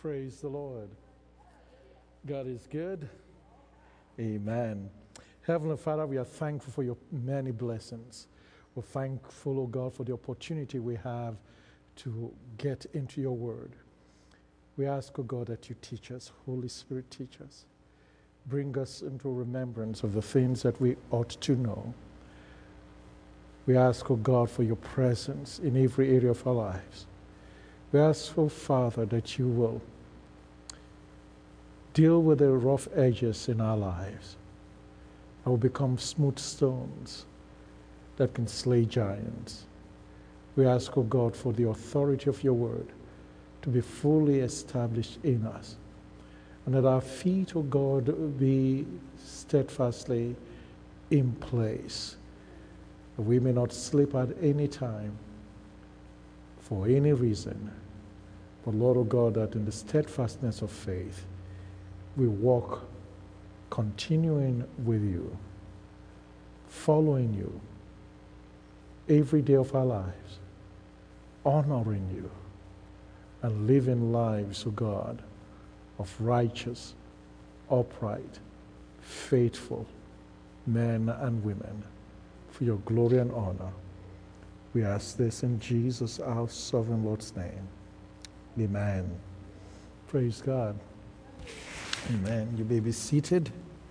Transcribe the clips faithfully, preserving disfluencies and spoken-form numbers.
Praise the Lord. God is good. Amen. Heavenly Father, we are thankful for your many blessings. We're thankful, oh God, for the opportunity we have to get into your word. We ask, oh God, that you teach us. Holy Spirit, teach us. Bring us into remembrance of the things that we ought to know. We ask, oh God, for your presence in every area of our lives. We ask, oh Father, that you will deal with the rough edges in our lives. I will become smooth stones that can slay giants. We ask, O God, for the authority of your word to be fully established in us, and that our feet, O God, be steadfastly in place, that we may not slip at any time for any reason. But Lord, O God, that in the steadfastness of faith, we walk continuing with you, following you every day of our lives, honoring you, and living lives, O God, of righteous, upright, faithful men and women for your glory and honor. We ask this in Jesus, our sovereign Lord's name. Amen. Praise God. Amen. You may be seated.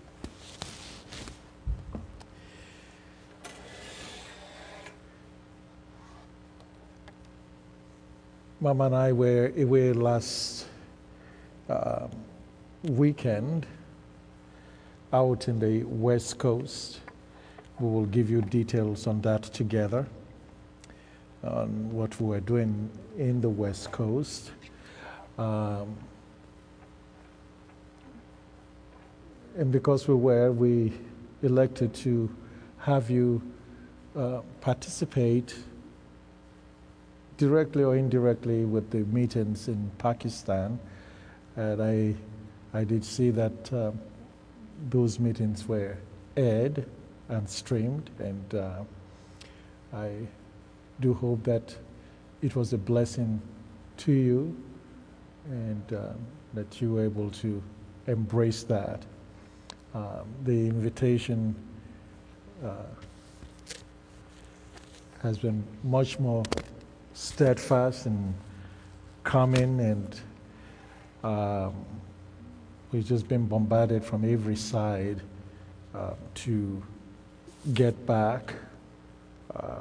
Mama and I were away last uh, weekend out in the West Coast. We will give you details on that together, on what we were doing in the West Coast. Um, and because we were, we elected to have you uh, participate directly or indirectly with the meetings in Pakistan. And I, I did see that uh, those meetings were aired and streamed, and uh, I do hope that it was a blessing to you, and uh, that you were able to embrace that. Um, the invitation uh, has been much more steadfast and coming, and um, we've just been bombarded from every side uh, to get back um,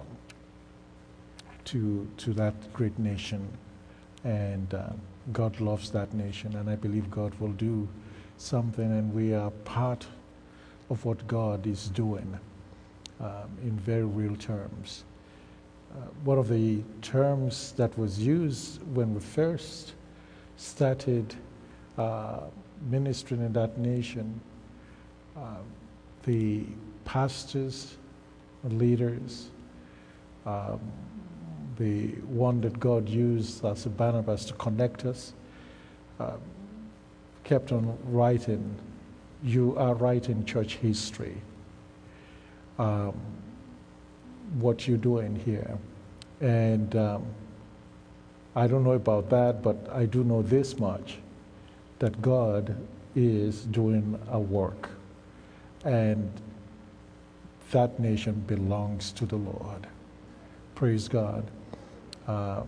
to to that great nation, and uh, God loves that nation, and I believe God will do something, and we are part of what God is doing um, in very real terms. Uh, one of the terms that was used when we first started uh, ministering in that nation, uh, the pastors, leaders, um, the one that God used as a Barnabas to connect us, uh, kept on writing, you are writing church history. Um, what you're doing here. And um, I don't know about that, but I do know this much, that God is doing a work, and that nation belongs to the Lord. Praise God. Um,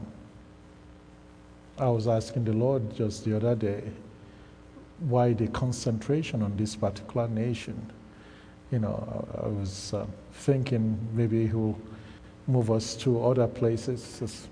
I was asking the Lord just the other day, why the concentration on this particular nation? You know, I was uh, thinking maybe he'll move us to other places, just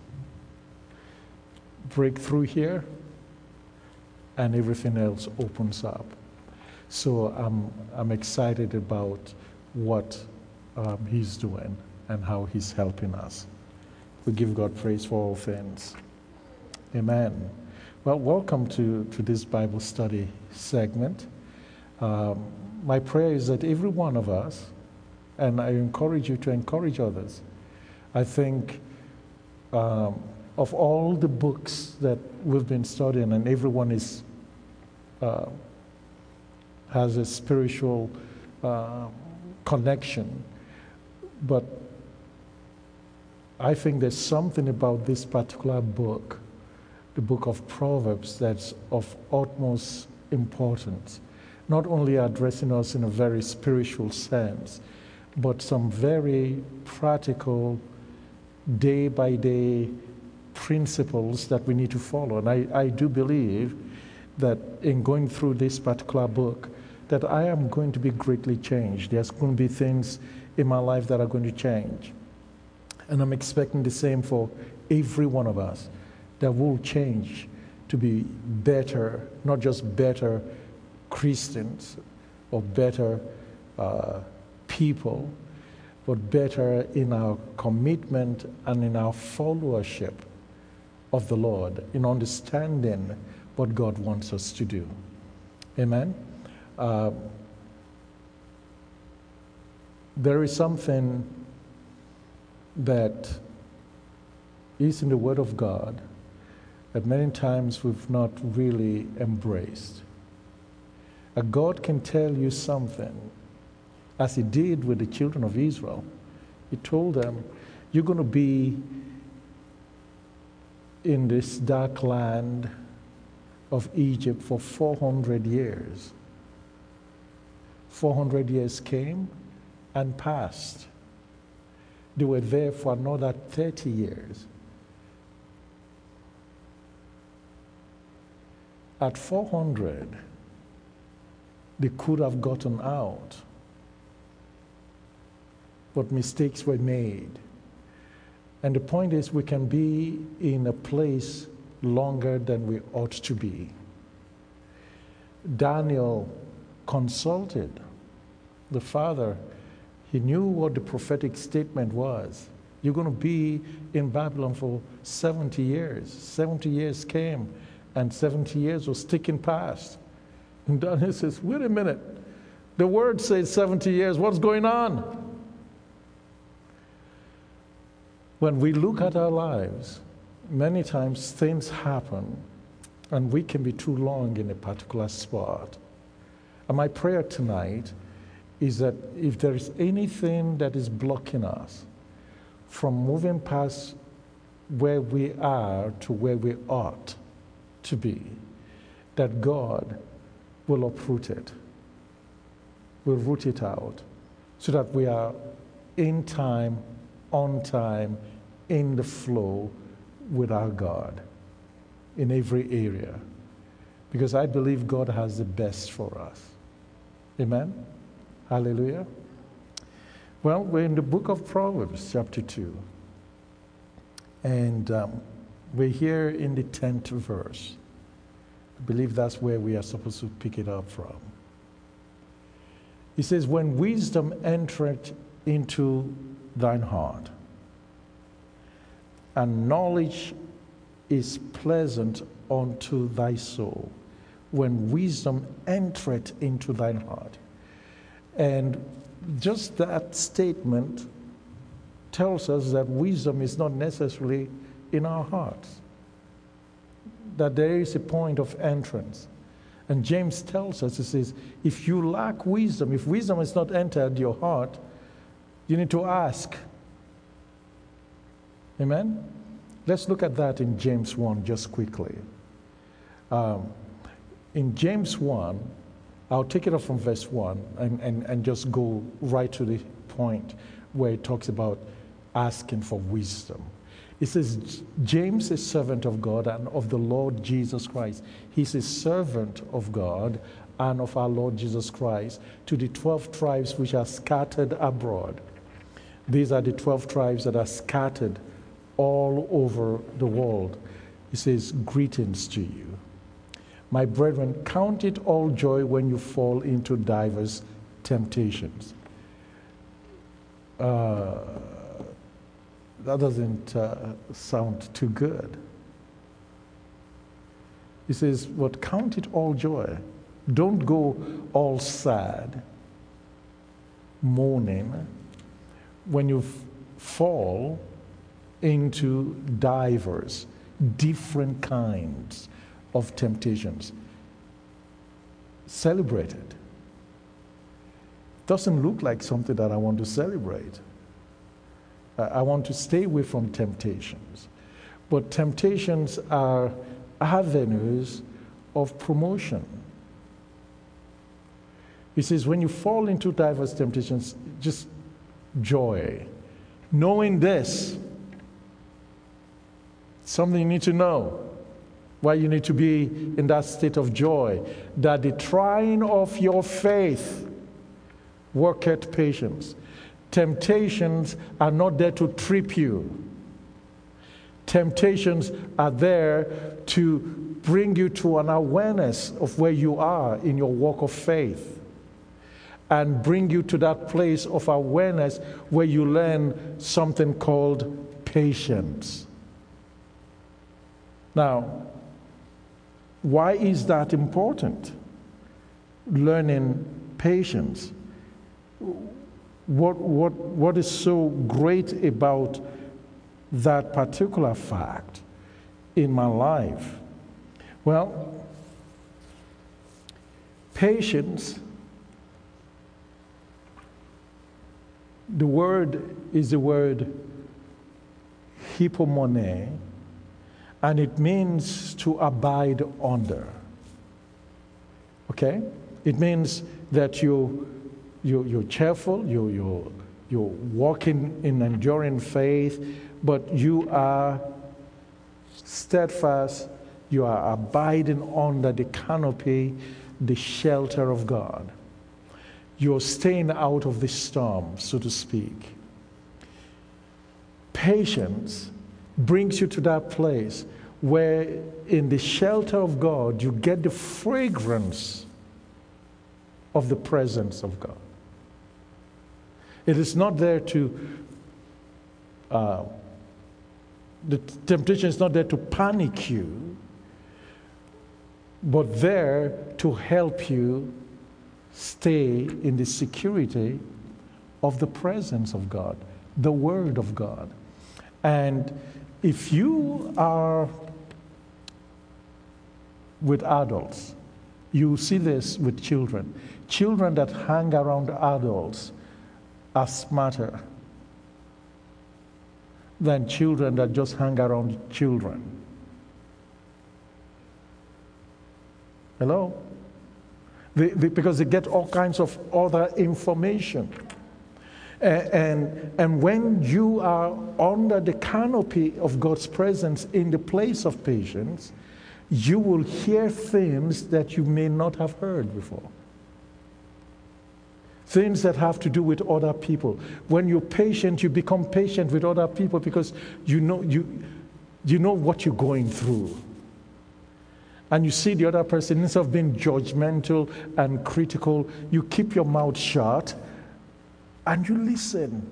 break through here, and everything else opens up. So I'm, I'm excited about what um, he's doing and how he's helping us. We give God praise for all things. Amen. Well, welcome to, to this Bible study segment. Um, my prayer is that every one of us, and I encourage you to encourage others, I think um, of all the books that we've been studying, and everyone is uh, has a spiritual uh, connection, but I think there's something about this particular book the book of Proverbs that's of utmost importance, not only addressing us in a very spiritual sense, but some very practical, day-by-day principles that we need to follow. And I, I do believe that in going through this particular book, that I am going to be greatly changed. There's going to be things in my life that are going to change. And I'm expecting the same for every one of us, that will change to be better, not just better Christians or better uh, people, but better in our commitment and in our followership of the Lord, in understanding what God wants us to do. Amen? Uh, there is something that is in the Word of God that many times we've not really embraced. A God can tell you something, as he did with the children of Israel. He told them, you're going to be in this dark land of Egypt for four hundred years. four hundred years came and passed. They were there for another thirty years. At four hundred, they could have gotten out, but mistakes were made. And the point is, we can be in a place longer than we ought to be. Daniel consulted the Father. He knew what the prophetic statement was. You're going to be in Babylon for seventy years. seventy years came, and seventy years was ticking past. And Daniel says, wait a minute. The word says seventy years. What's going on? When we look at our lives, many times things happen, and we can be too long in a particular spot. And my prayer tonight is that if there is anything that is blocking us from moving past where we are to where we ought to be, that God will uproot it, will root it out, so that we are in time, on time, in the flow with our God in every area. Because I believe God has the best for us. Amen? Hallelujah. Well, we're in the book of Proverbs, chapter two. And um, we're here in the tenth verse. I believe that's where we are supposed to pick it up from. He says, when wisdom entereth into thine heart, and knowledge is pleasant unto thy soul, when wisdom entereth into thine heart. And just that statement tells us that wisdom is not necessarily in our hearts, that there is a point of entrance. And James tells us, he says, if you lack wisdom, if wisdom has not entered your heart, you need to ask. Amen? Let's look at that in James one just quickly. Um, in James one, I'll take it up from verse one and, and, and just go right to the point where it talks about asking for wisdom. It says, James is servant of God and of the Lord Jesus Christ. He's a servant of God and of our Lord Jesus Christ to the twelve tribes which are scattered abroad. These are the twelve tribes that are scattered all over the world. He says, greetings to you. My brethren, count it all joy when you fall into diverse temptations. Uh, that doesn't uh, sound too good. He says, what, count it all joy. Don't go all sad, mourning, when you f- fall into diverse, different kinds of temptations. Celebrate it. Doesn't look like something that I want to celebrate. I want to stay away from temptations. But temptations are avenues of promotion. He says, when you fall into diverse temptations, just joy. Knowing this, something you need to know, why you need to be in that state of joy, that the trying of your faith worketh patience. Temptations are not there to trip you. Temptations are there to bring you to an awareness of where you are in your walk of faith, and bring you to that place of awareness where you learn something called patience. Now, why is that important? Learning patience. What, what, what is so great about that particular fact in my life? Well, patience, the word is the word hypomone, and it means to abide under. Okay? It means that you, you, you're cheerful, you, you, you're walking in enduring faith, but you are steadfast, you are abiding under the canopy, the shelter of God. You're staying out of the storm, so to speak. Patience brings you to that place where in the shelter of God you get the fragrance of the presence of God. It is not there to, uh, the temptation is not there to panic you, but there to help you stay in the security of the presence of God, the Word of God. And if you are with adults, you see this with children. Children that hang around adults are smarter than children that just hang around children. Hello? They, they, because they get all kinds of other information. And, and, and when you are under the canopy of God's presence in the place of patience, you will hear things that you may not have heard before. Things that have to do with other people. When you're patient, you become patient with other people because you know, you, you know what you're going through. And you see the other person, instead of being judgmental and critical, you keep your mouth shut and you listen.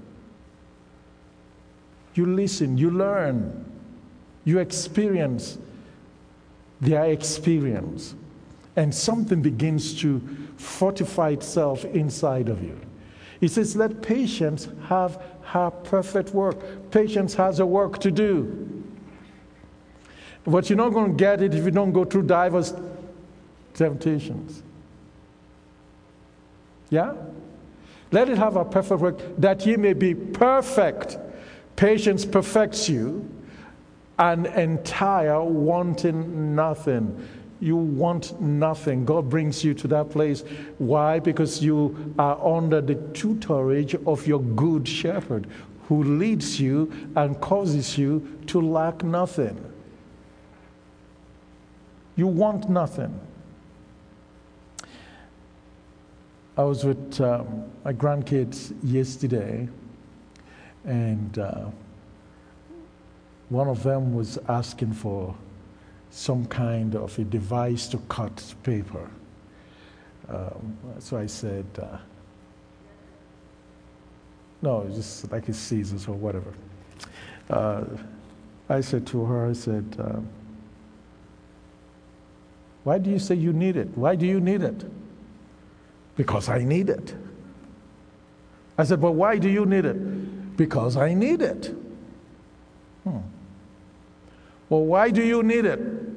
You listen, you learn, you experience their experience. And something begins to fortify itself inside of you. He says, let patience have her perfect work. Patience has a work to do. But you're not going to get it if you don't go through diverse temptations. Yeah? Let it have a perfect work, that ye may be perfect. Patience perfects you, and entire, wanting nothing. You want nothing. God brings you to that place. Why? Because you are under the tutorage of your good shepherd, who leads you and causes you to lack nothing. You want nothing. I was with um, my grandkids yesterday, and uh, one of them was asking for some kind of a device to cut paper. Um, so I said, uh, no, just like a scissors or whatever. Uh, I said to her, I said, um, why do you say you need it? Why do you need it? Because I need it. I said, but why do you need it? Because I need it. Hmm. Well, why do you need it?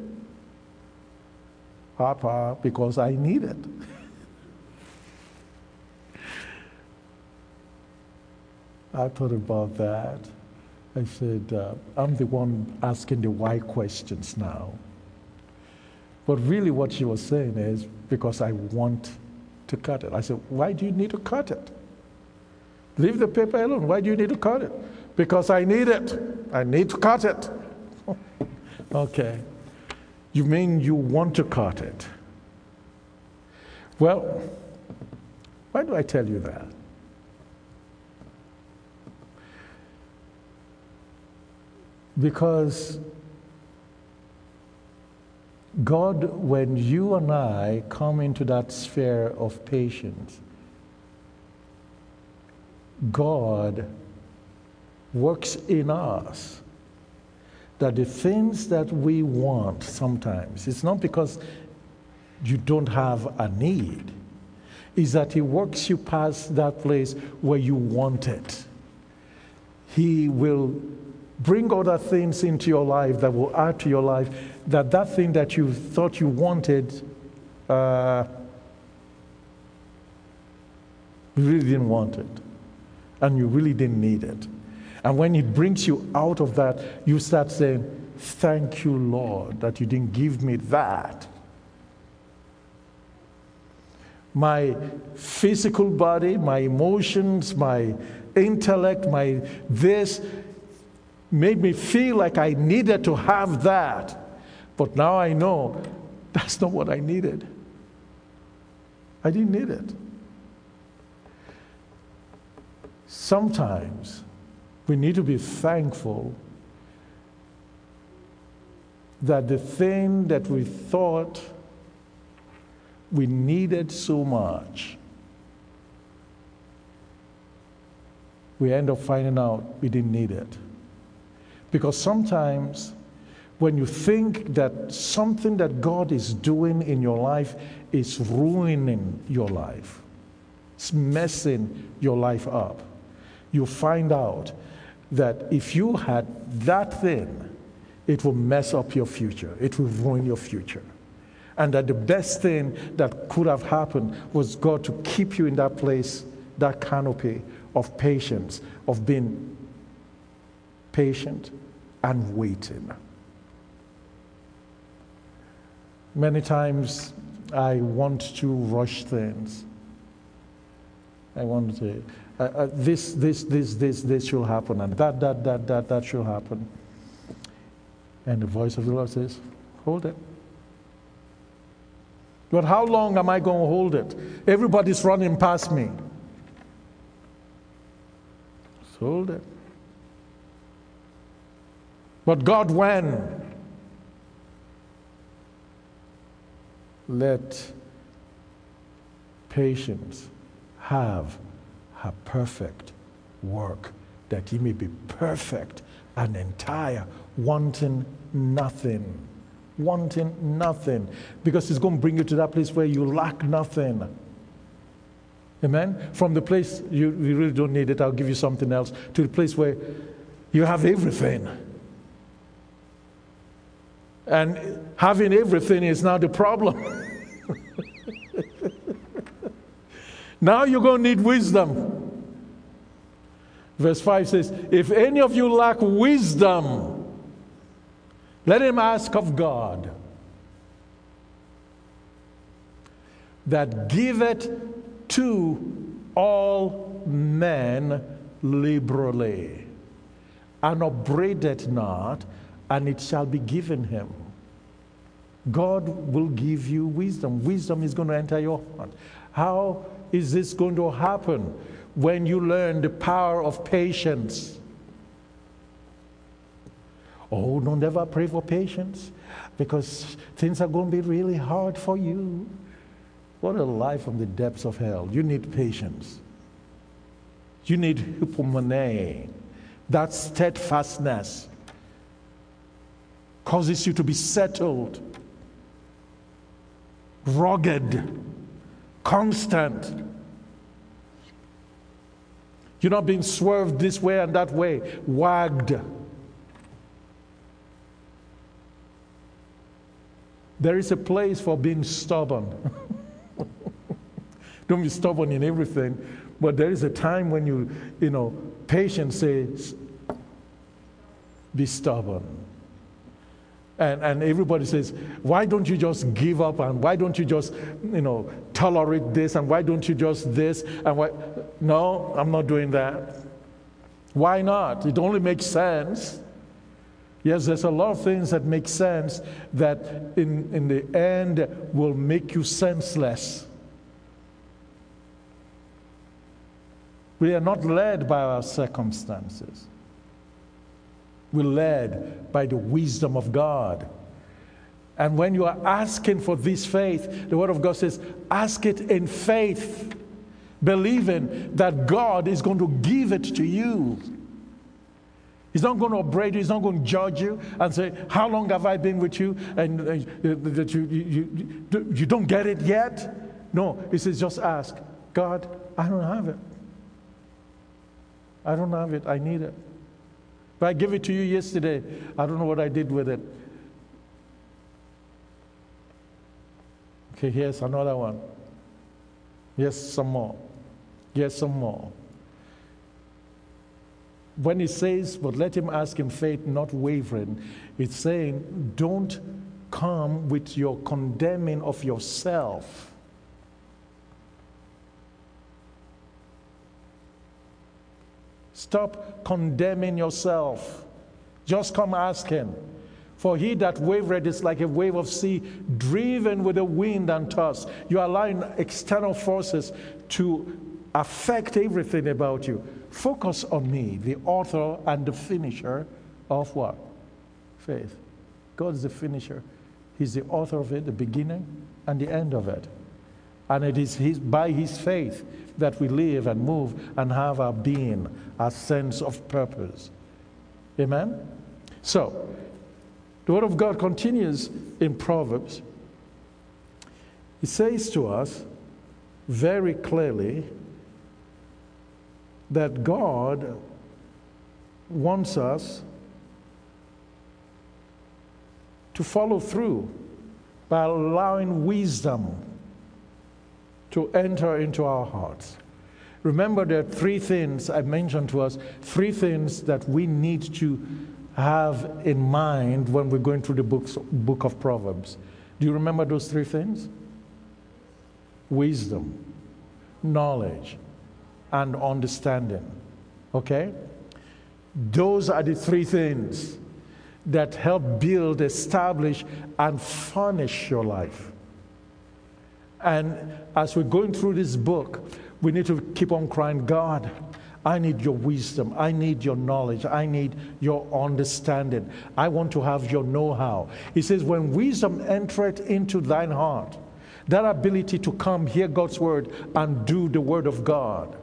Papa, because I need it. I thought about that. I said, uh, I'm the one asking the why questions now. But really what she was saying is, because I want to cut it. I said, why do you need to cut it? Leave the paper alone. Why do you need to cut it? Because I need it. I need to cut it. Okay. You mean you want to cut it? Well, why do I tell you that? Because God, when you and I come into that sphere of patience, God works in us that the things that we want sometimes, it's not because you don't have a need, is that He works you past that place where you want it. He will bring other things into your life that will add to your life, that that thing that you thought you wanted, uh, you really didn't want it. And you really didn't need it. And when He brings you out of that, you start saying, thank you, Lord, that you didn't give me that. My physical body, my emotions, my intellect, my this, made me feel like I needed to have that. But now I know that's not what I needed. I didn't need it. Sometimes we need to be thankful that the thing that we thought we needed so much, we end up finding out we didn't need it. Because sometimes when you think that something that God is doing in your life is ruining your life, it's messing your life up, you find out that if you had that thing, it will mess up your future. It will ruin your future. And that the best thing that could have happened was God to keep you in that place, that canopy of patience, of being patient and waiting. Many times I want to rush things. I want to, uh, uh, this, this, this, this, this should happen, and that, that, that, that, that should happen. And the voice of the Lord says, hold it. But how long am I going to hold it? Everybody's running past me. So hold it. But God, when? Let patience have her perfect work, that He may be perfect and entire, wanting nothing. Wanting nothing. Because it's going to bring you to that place where you lack nothing. Amen? From the place you, you really don't need it, I'll give you something else, to the place where you have everything. And having everything is now the problem. Now you're going to need wisdom. Verse five says, if any of you lack wisdom, let him ask of God, that giveth to all men liberally, and upbraideth not, and it shall be given him. God will give you wisdom. Wisdom is going to enter your heart. How is this going to happen? When you learn the power of patience. Oh, don't ever pray for patience, because things are going to be really hard for you. What a lie from the depths of hell. You need patience. You need hypomone. That steadfastness causes you to be settled, rugged, constant. You're not being swerved this way and that way, wagged. There is a place for being stubborn. Don't be stubborn in everything, but there is a time when you, you know, patience says, be stubborn. And, and everybody says, why don't you just give up, and why don't you just, you know, tolerate this, and why don't you just this, and why? No, I'm not doing that. Why not? It only makes sense. Yes, there's a lot of things that make sense that in, in the end will make you senseless. We are not led by our circumstances. We're led by the wisdom of God. And when you are asking for this faith, the Word of God says, ask it in faith, believing that God is going to give it to you. He's not going to upbraid you. He's not going to judge you and say, how long have I been with you? And uh, that you, you, you, you don't get it yet? No, he says, just ask. God, I don't have it. I don't have it. I need it. But I gave it to you yesterday. I don't know what I did with it. Okay, here's another one. Yes, some more. Yes, some more. When he says, but let him ask in faith, not wavering, it's saying, don't come with your condemning of yourself. Stop condemning yourself. Just come ask him. For he that wavereth is like a wave of sea, driven with the wind and tossed. You are allowing external forces to affect everything about you. Focus on me, the author and the finisher of what? Faith. God is the finisher. He's the author of it, the beginning and the end of it. And it is his, by his faith that we live and move and have our being, our sense of purpose. Amen? So, the Word of God continues in Proverbs. It says to us very clearly that God wants us to follow through by allowing wisdom to enter into our hearts. Remember, there are three things I mentioned to us, three things that we need to have in mind when we're going through the books, book of Proverbs. Do you remember those three things? Wisdom, knowledge, and understanding. Okay? Those are the three things that help build, establish, and furnish your life. And as we're going through this book, we need to keep on crying, God, I need your wisdom. I need your knowledge. I need your understanding. I want to have your know-how. He says, when wisdom entereth into thine heart, that ability to come, hear God's word, and do the word of God,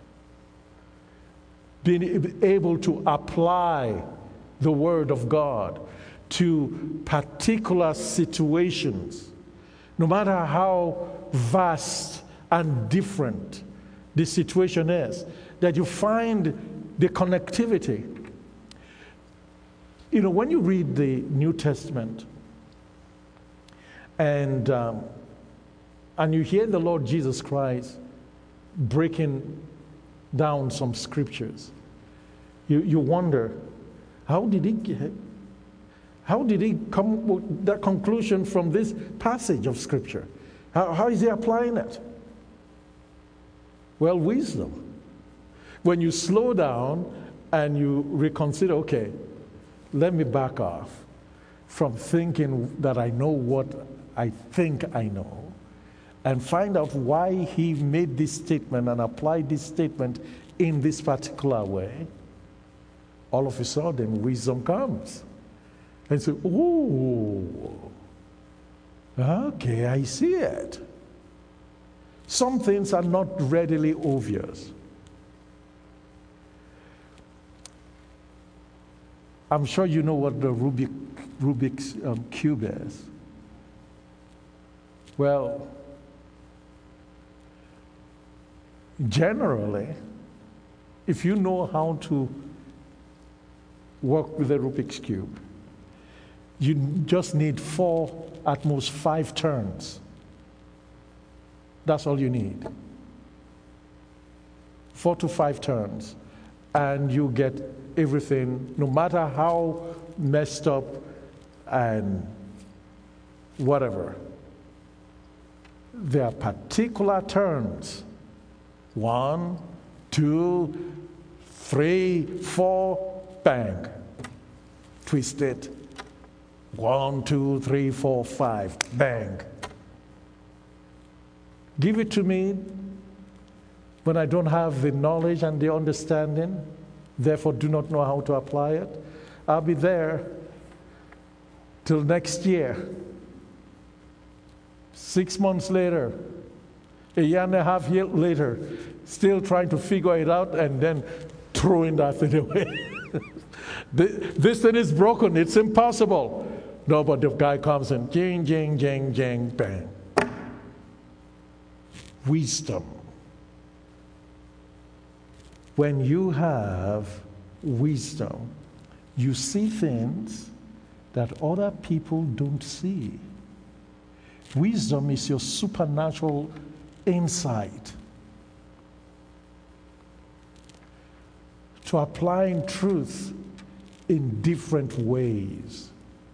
being able to apply the word of God to particular situations, no matter how vast and different the situation is, that you find the connectivity. You know, when you read the New Testament and um, and you hear the Lord Jesus Christ breaking down some scriptures, you, you wonder, how did he get, how did he come with that conclusion from this passage of scripture? How, how is he applying it? Well, wisdom. When you slow down and you reconsider, okay, let me back off from thinking that I know what I think I know, and find out why he made this statement and applied this statement in this particular way, all of a sudden wisdom comes. And say, oh, okay, I see it. Some things are not readily obvious. I'm sure you know what the Rubik, Rubik's um, cube is. Well, generally, if you know how to work with the Rubik's cube, you just need four, at most five turns. That's all you need. Four to five turns. And you get everything, no matter how messed up and whatever. There are particular turns. One, two, three, four, bang. Twist it. One, two, three, four, five, bang. Give it to me when I don't have the knowledge and the understanding, therefore do not know how to apply it. I'll be there till next year. Six months later, a year and a half year later, still trying to figure it out and then throwing that thing away. This thing is broken, it's impossible. No, but the guy comes and jing, jing, jing, jing, bang. Wisdom. When you have wisdom, you see things that other people don't see. Wisdom is your supernatural insight to applying truth in different ways.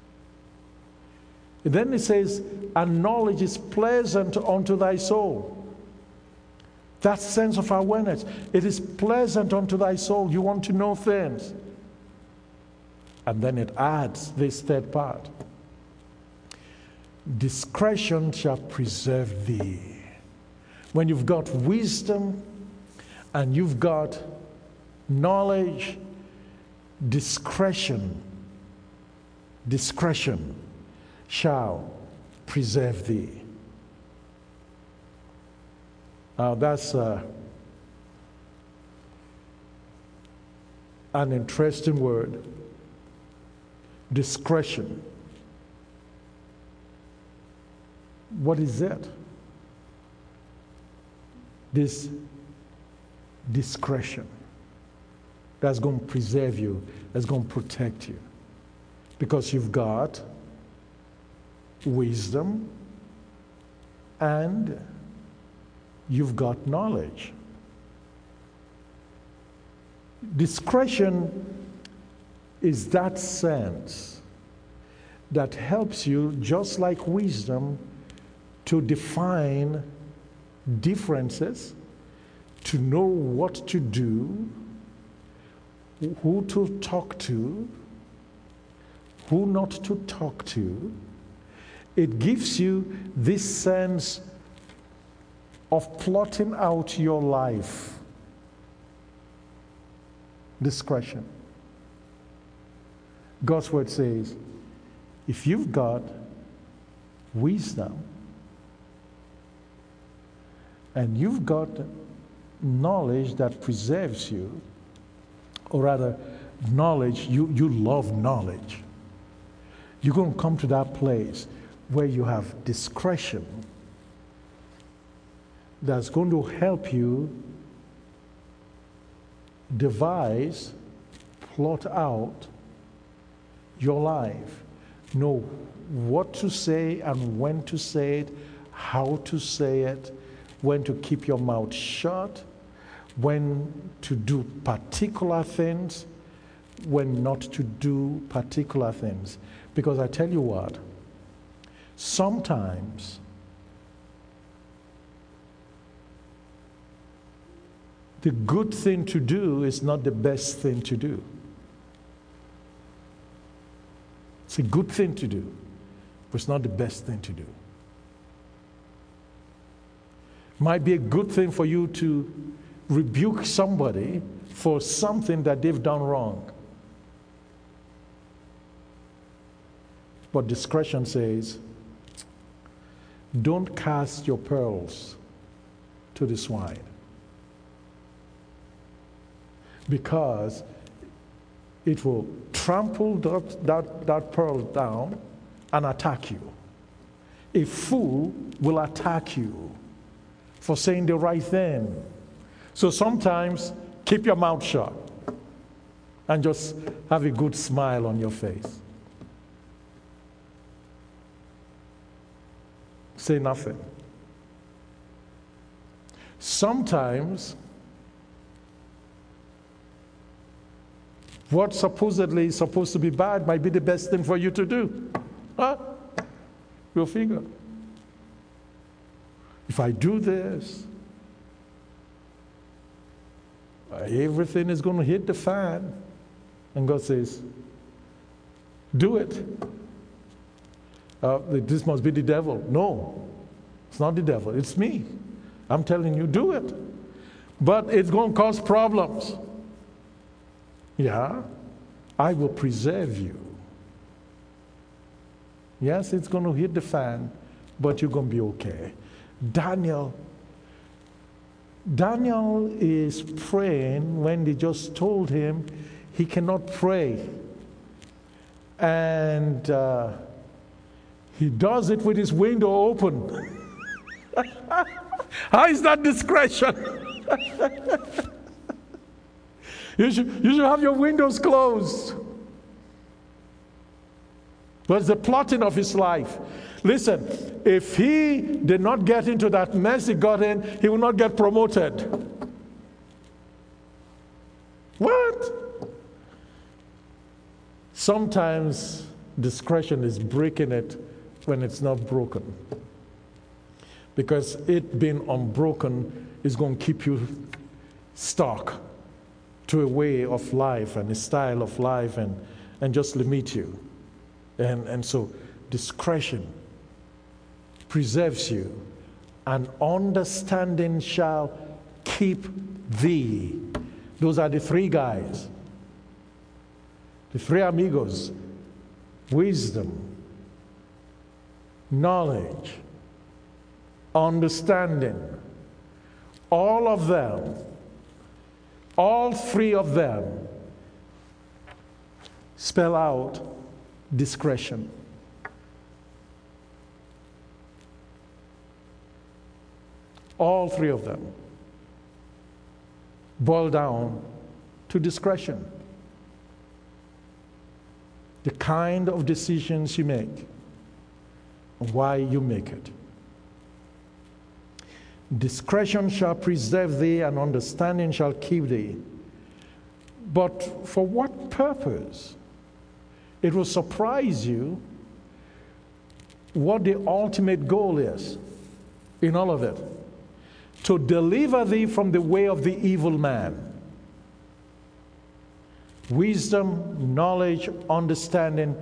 And then it says, and knowledge is pleasant unto thy soul. That sense of awareness, it is pleasant unto thy soul. You want to know things. And then it adds this third part. Discretion shall preserve thee. When you've got wisdom and you've got knowledge, discretion, discretion shall preserve thee. Now that's uh, an interesting word. Discretion. What is that? This discretion that's going to preserve you, that's going to protect you. Because you've got wisdom and you've got knowledge. Discretion is that sense that helps you, just like wisdom, to define differences, to know what to do, who to talk to, who not to talk to. It gives you this sense of plotting out your life. Discretion. God's word says, if you've got wisdom and you've got knowledge that preserves you, or rather, knowledge, you, you love knowledge, you're going to come to that place where you have discretion that's going to help you devise, plot out your life. Know what to say and when to say it, how to say it, when to keep your mouth shut, when to do particular things, when not to do particular things. Because I tell you what, sometimes the good thing to do is not the best thing to do. It's a good thing to do, but it's not the best thing to do. Might be a good thing for you to rebuke somebody for something that they've done wrong. But discretion says, don't cast your pearls to the swine, because it will trample that, that, that pearl down and attack you. A fool will attack you for saying the right thing. So sometimes keep your mouth shut and just have a good smile on your face. Say nothing. Sometimes what supposedly is supposed to be bad might be the best thing for you to do. Huh? Go figure. If I do this, everything is going to hit the fan. And God says, do it. Uh, this must be the devil. No, it's not the devil. It's me. I'm telling you, do it. But it's going to cause problems. Yeah, I will preserve you. Yes, it's going to hit the fan, but you're going to be okay. Daniel, Daniel is praying when they just told him he cannot pray. And uh, he does it with his window open. How is that discretion? you, should, you should have your windows closed. But it's the plotting of his life. Listen, if he did not get into that mess he got in, he will not get promoted. What? Sometimes discretion is breaking it when it's not broken. Because it being unbroken is going to keep you stuck to a way of life and a style of life and, and just limit you. And, and so discretion preserves you, and understanding shall keep thee. Those are the three guys, the three amigos: wisdom, knowledge, understanding. All of them, all three of them spell out discretion. All three of them boil down to discretion. The kind of decisions you make and why you make it. Discretion shall preserve thee, and understanding shall keep thee. But for what purpose? It will surprise you what the ultimate goal is in all of it. To deliver thee from the way of the evil man. Wisdom, knowledge, understanding,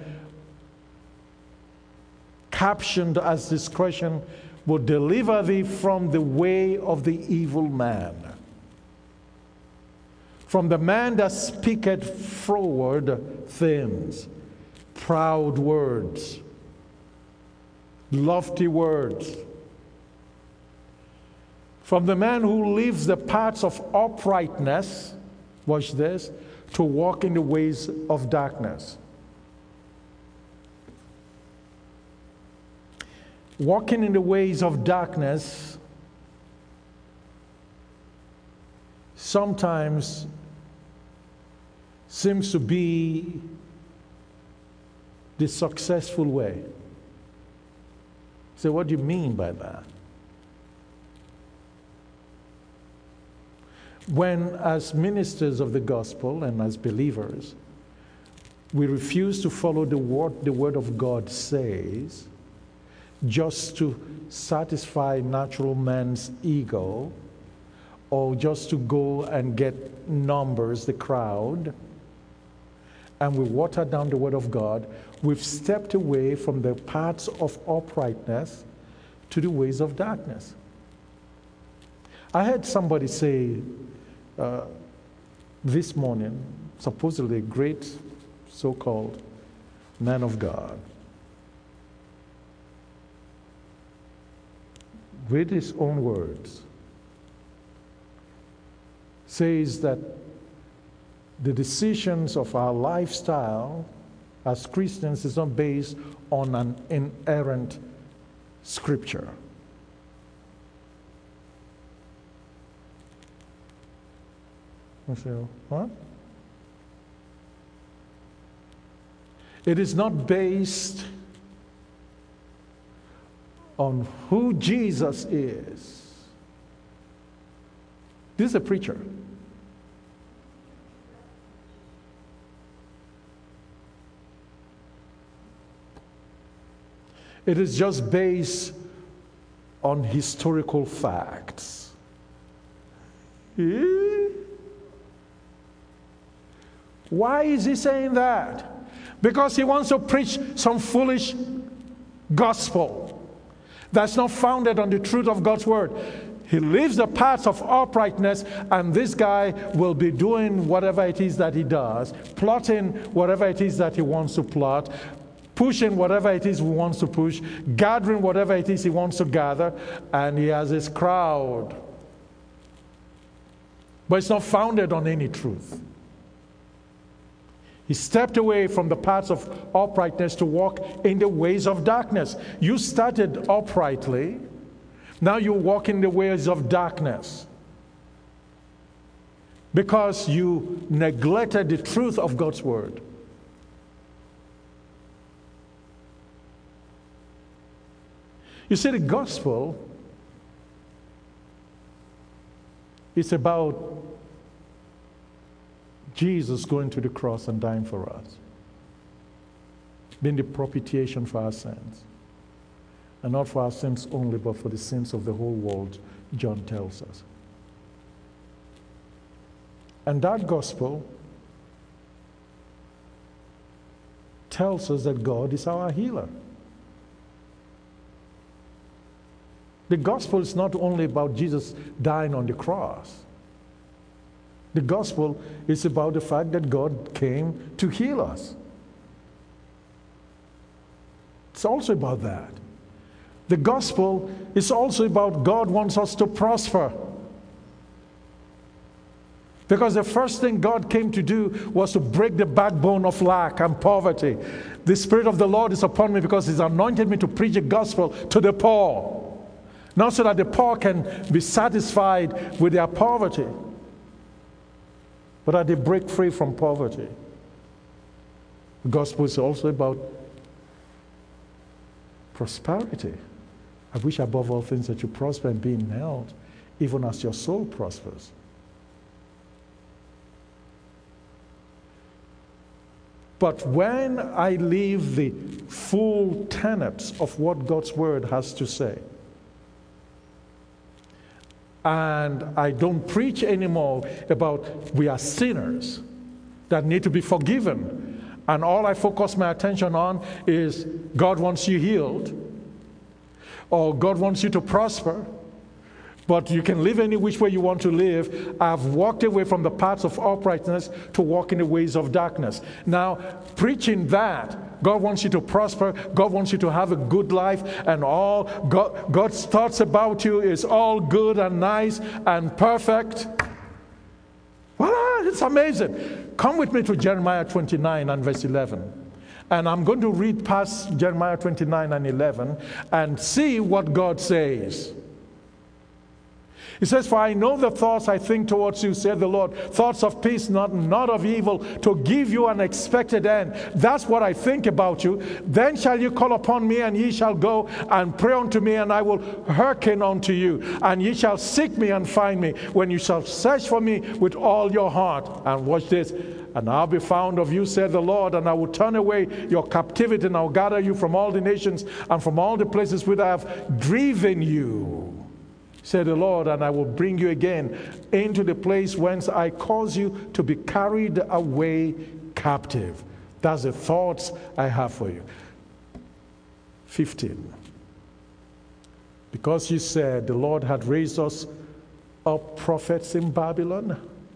captioned as discretion, will deliver thee from the way of the evil man. From the man that speaketh froward things, proud words, lofty words. From the man who leaves the paths of uprightness, watch this, to walk in the ways of darkness. Walking in the ways of darkness sometimes seems to be the successful way. So what do you mean by that? When, as ministers of the gospel and as believers, we refuse to follow the word the word of God says, just to satisfy natural man's ego, or just to go and get numbers, the crowd, and we water down the word of God, we've stepped away from the paths of uprightness to the ways of darkness. I heard somebody say uh, this morning, supposedly a great so-called man of God, with his own words, says that the decisions of our lifestyle as Christians is not based on an inerrant scripture. I say, what? It is not based on who Jesus is. This is a preacher. It is just based on historical facts. Eh? Why is he saying that? Because he wants to preach some foolish gospel that's not founded on the truth of God's word. He leaves the paths of uprightness, and this guy will be doing whatever it is that he does, plotting whatever it is that he wants to plot, pushing whatever it is he wants to push, gathering whatever it is he wants to gather, and he has his crowd. But it's not founded on any truth. He stepped away from the paths of uprightness to walk in the ways of darkness. You started uprightly. Now you walk in the ways of darkness because you neglected the truth of God's word. You see, the gospel is about Jesus going to the cross and dying for us, being the propitiation for our sins. And not for our sins only, but for the sins of the whole world, John tells us. And that gospel tells us that God is our healer. The gospel is not only about Jesus dying on the cross. The gospel is about the fact that God came to heal us. It's also about that. The gospel is also about God wants us to prosper. Because the first thing God came to do was to break the backbone of lack and poverty. The Spirit of the Lord is upon me because He's anointed me to preach the gospel to the poor. Not so that the poor can be satisfied with their poverty, but that they break free from poverty. The gospel is also about prosperity. I wish above all things that you prosper and be in health, even as your soul prospers. But when I leave the full tenets of what God's word has to say, and I don't preach anymore about we are sinners that need to be forgiven, and all I focus my attention on is God wants you healed, or God wants you to prosper, but you can live any which way you want to live. I've walked away from the paths of uprightness to walk in the ways of darkness. Now, preaching that, God wants you to prosper, God wants you to have a good life, and all God, God's thoughts about you is all good and nice and perfect. Voila, it's amazing. Come with me to Jeremiah twenty-nine and verse eleven. And I'm going to read past Jeremiah twenty-nine and eleven and see what God says. He says, "For I know the thoughts I think towards you, said the Lord, thoughts of peace, not, not of evil, to give you an expected end. That's what I think about you. Then shall you call upon me, and ye shall go and pray unto me, and I will hearken unto you. And ye shall seek me and find me, when you shall search for me with all your heart." And watch this. "And I'll be found of you, said the Lord, and I will turn away your captivity, and I'll gather you from all the nations and from all the places whither I have driven you, said the Lord, and I will bring you again into the place whence I cause you to be carried away captive." That's the thoughts I have for you. fifteen. "Because you said, the Lord had raised us up prophets in Babylon.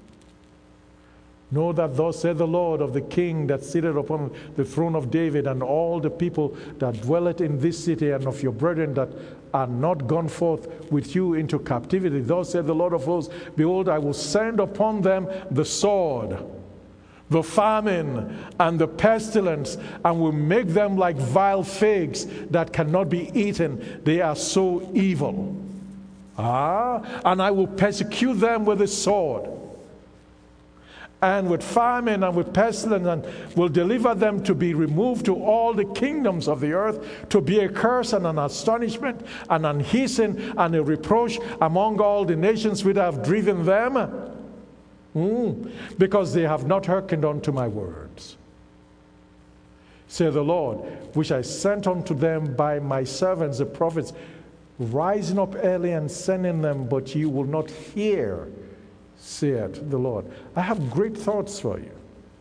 Know that thus said the Lord of the King that sitteth upon the throne of David, and all the people that dwelleth in this city, and of your brethren that are not gone forth with you into captivity. Thus said the Lord of hosts, behold, I will send upon them the sword, the famine, and the pestilence, and will make them like vile figs that cannot be eaten. They are so evil. Ah, and I will persecute them with the sword, and with famine, and with pestilence, and will deliver them to be removed to all the kingdoms of the earth, to be a curse and an astonishment, and an hissing and a reproach among all the nations whither I have driven them, mm, because they have not hearkened unto my words, saith the Lord, which I sent unto them by my servants the prophets, rising up early and sending them, but you will not hear, saith the Lord. I have great thoughts for you.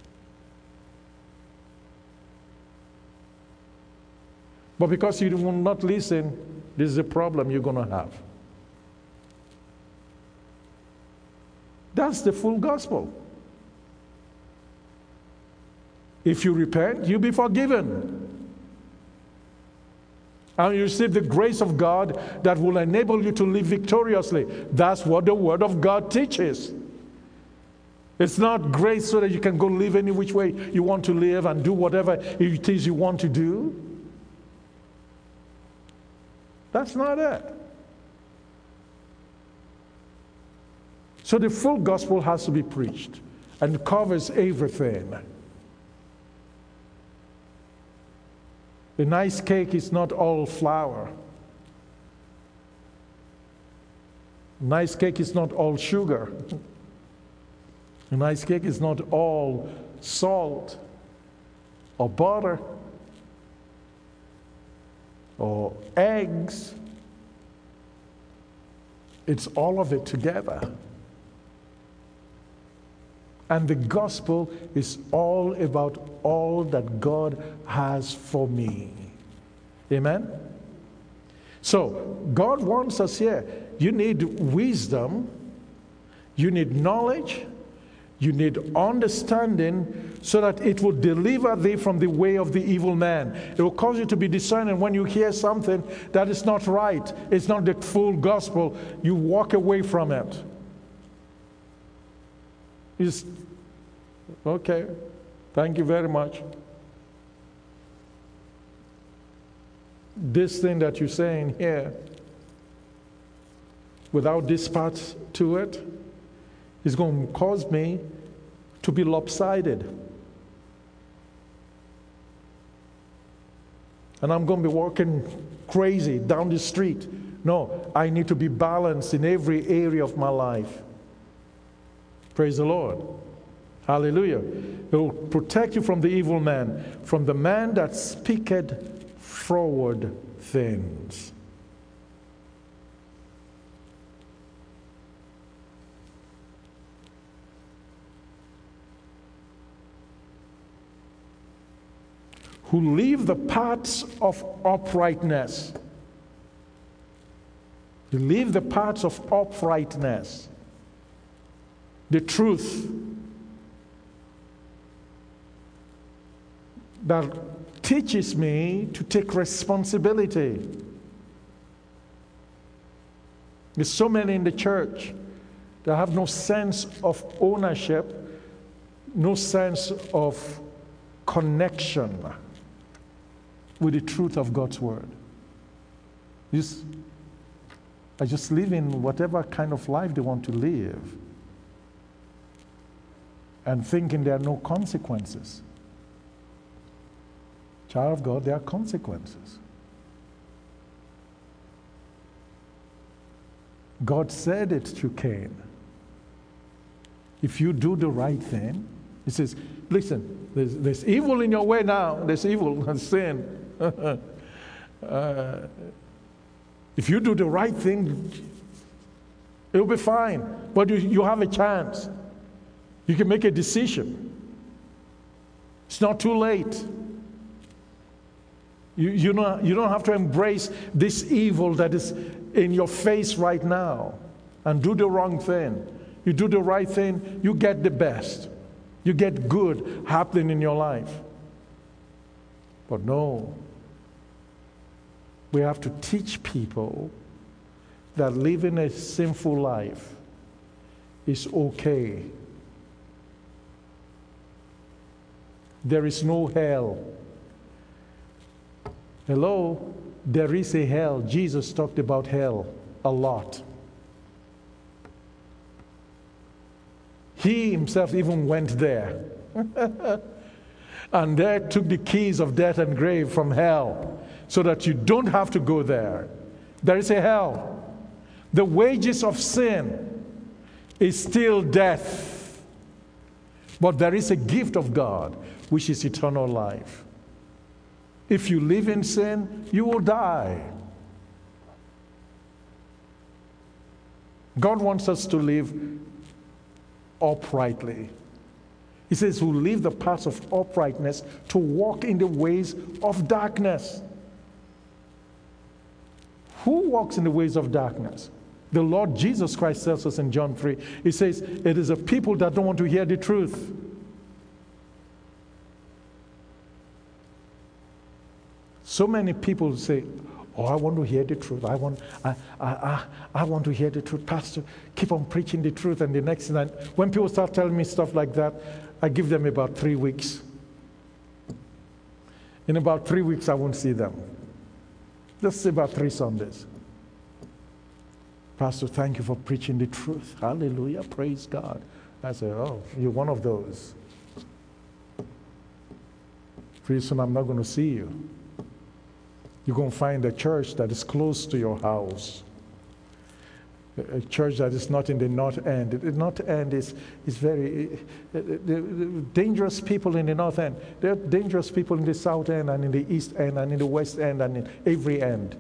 But because you will not listen, this is a problem you're going to have. That's the full gospel. If you repent, you'll be forgiven. And you receive the grace of God that will enable you to live victoriously. That's what the Word of God teaches. It's not grace so that you can go live any which way you want to live and do whatever it is you want to do. That's not it. So the full gospel has to be preached and covers everything. A nice cake is not all flour. A nice cake is not all sugar. A nice cake is not all salt or butter or eggs. It's all of it together. And the gospel is all about all that God has for me. Amen? So, God wants us here. You need wisdom. You need knowledge. You need understanding so that it will deliver thee from the way of the evil man. It will cause you to be discerning when you hear something that is not right. It's not the full gospel. You walk away from it. Is okay, thank you very much. This thing that you're saying here, without this part to it, is going to cause me to be lopsided. And I'm going to be walking crazy down the street. No, I need to be balanced in every area of my life. Praise the Lord. Hallelujah. It will protect you from the evil man, from the man that speaketh froward things. Who leave the paths of uprightness. Who leave the paths of uprightness. The truth that teaches me to take responsibility. There's so many in the church that have no sense of ownership, no sense of connection with the truth of God's word. Just, I just live in whatever kind of life they want to live, and thinking there are no consequences. Child of God, there are consequences. God said it to Cain. If you do the right thing, he says, listen, there's, there's evil in your way now. There's evil and sin. uh, if you do the right thing, it'll be fine. But you, you have a chance. You can make a decision. It's not too late. You, you, know, you don't have to embrace this evil that is in your face right now and do the wrong thing. You do the right thing, you get the best. You get good happening in your life. But no, we have to teach people that living a sinful life is okay. There is no hell. Hello? There is a hell. Jesus talked about hell a lot. He himself even went there. And there took the keys of death and grave from hell so that you don't have to go there. There is a hell. The wages of sin is still death. But there is a gift of God, which is eternal life. If you live in sin, you will die. God wants us to live uprightly. He says, who live the paths of uprightness, to walk in the ways of darkness. Who walks in the ways of darkness? The Lord Jesus Christ tells us in John three. He says, it is a people that don't want to hear the truth. So many people say, oh, I want to hear the truth. I want, I, I, I, I want to hear the truth. Pastor, keep on preaching the truth. And the next night, when people start telling me stuff like that, I give them about three weeks. In about three weeks, I won't see them. Just say about three Sundays. Pastor, thank you for preaching the truth. Hallelujah, praise God. I say, oh, you're one of those. Pretty soon I'm not going to see you. You're going to find a church that is close to your house. A church that is not in the north end. The north end is, is very uh, the, the dangerous people in the north end. There are dangerous people in the south end and in the east end and in the west end and in every end.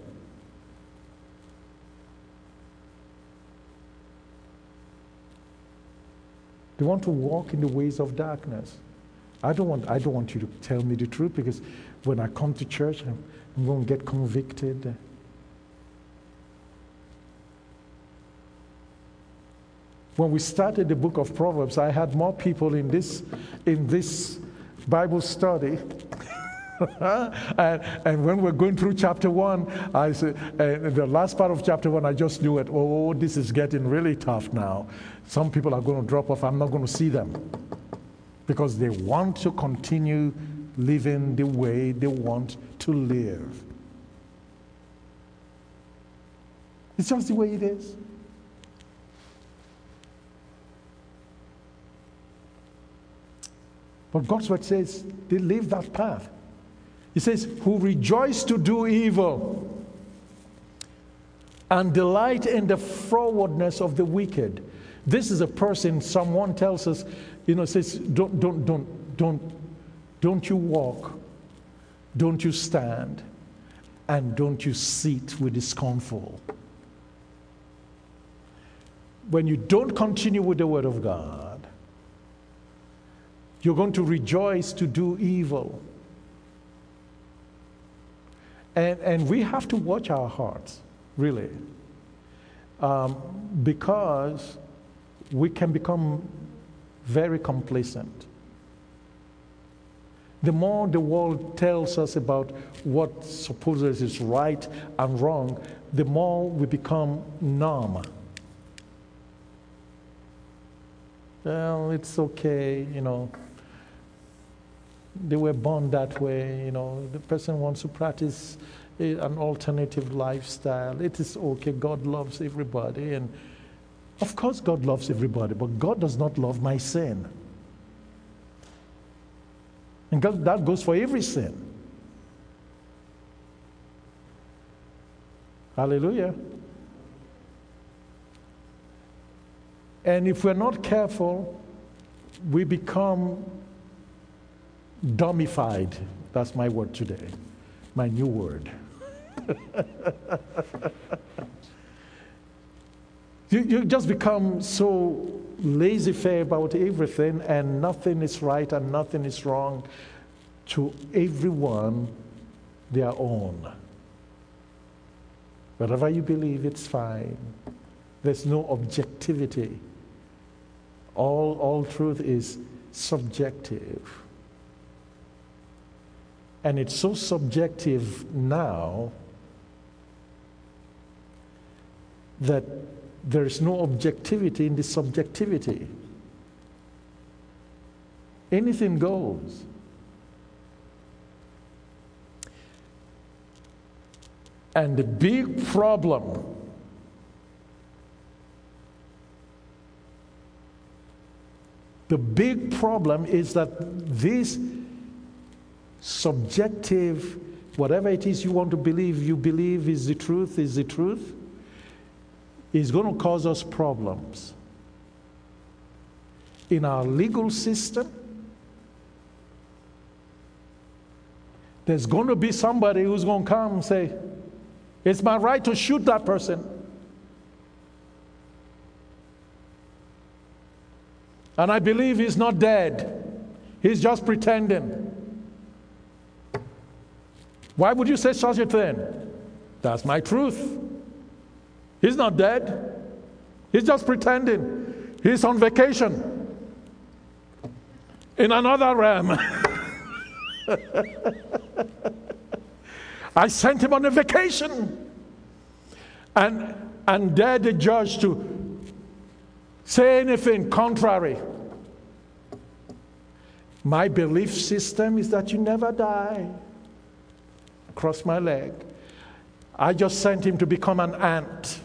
They want to walk in the ways of darkness. I don't want, I don't want you to tell me the truth, because when I come to church, I'm, I'm going to get convicted. When we started the book of Proverbs, I had more people in this, in this Bible study. and, and when we're going through chapter one, I said, uh, the last part of chapter one, I just knew it. Oh, this is getting really tough now. Some people are going to drop off. I'm not going to see them, because they want to continue living the way they want to live. It's just the way it is. But God's word says they live that path. He says, who rejoice to do evil and delight in the frowardness of the wicked. This is a person, someone tells us, you know, says, don't, don't, don't, don't, don't you walk, don't you stand, and don't you sit with the scornful. When you don't continue with the word of God, you're going to rejoice to do evil. And, and we have to watch our hearts, really, um, because we can become very complacent. The more the world tells us about what supposedly is right and wrong, the more we become numb. Well, it's okay, you know. They were born that way, you know. The person wants to practice a, an alternative lifestyle. It is okay. God loves everybody. And of course God loves everybody, but God does not love my sin. And God, that goes for every sin. Hallelujah. And if we're not careful, we become dumbified. That's my word today, my new word. you, you just become so laissez-faire about everything, and nothing is right and nothing is wrong. To everyone their own. Whatever you believe, it's fine. There's no objectivity. All, all truth is subjective. And it's so subjective now that there's no objectivity in the subjectivity. Anything goes. And the big problem the big problem is that this subjective, whatever it is you want to believe, you believe is the truth, is the truth, is going to cause us problems in our legal system, There's going to be somebody who's going to come and say, it's my right to shoot that person. And I believe he's not dead. He's just pretending. Why would you say such a thing? That's my truth. He's not dead. He's just pretending. He's on vacation in another realm. I sent him on a vacation. And, and dare the judge to say anything contrary. My belief system is that you never die. Cross my leg. I just sent him to become an ant.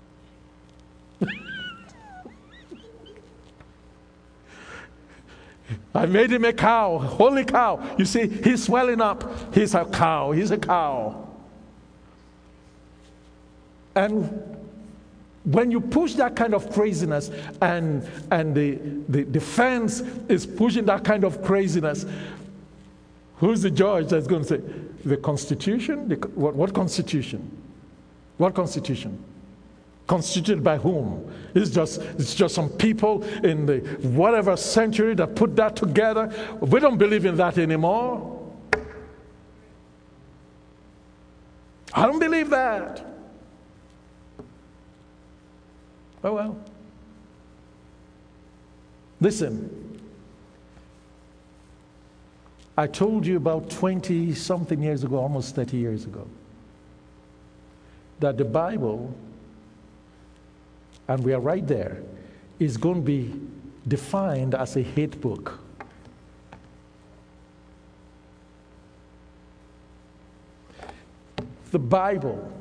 I made him a cow, holy cow. You see, he's swelling up. He's a cow. He's a cow. And when you push that kind of craziness, and and the, the defense is pushing that kind of craziness, who's the judge that's going to say, the Constitution? The, what, what Constitution? What Constitution? Constituted by whom? It's just, it's just some people in the whatever century that put that together. We don't believe in that anymore. I don't believe that. Oh well. Listen. I told you about twenty something years ago, almost thirty years ago, that the Bible, and we are right there, is going to be defined as a hate book. The Bible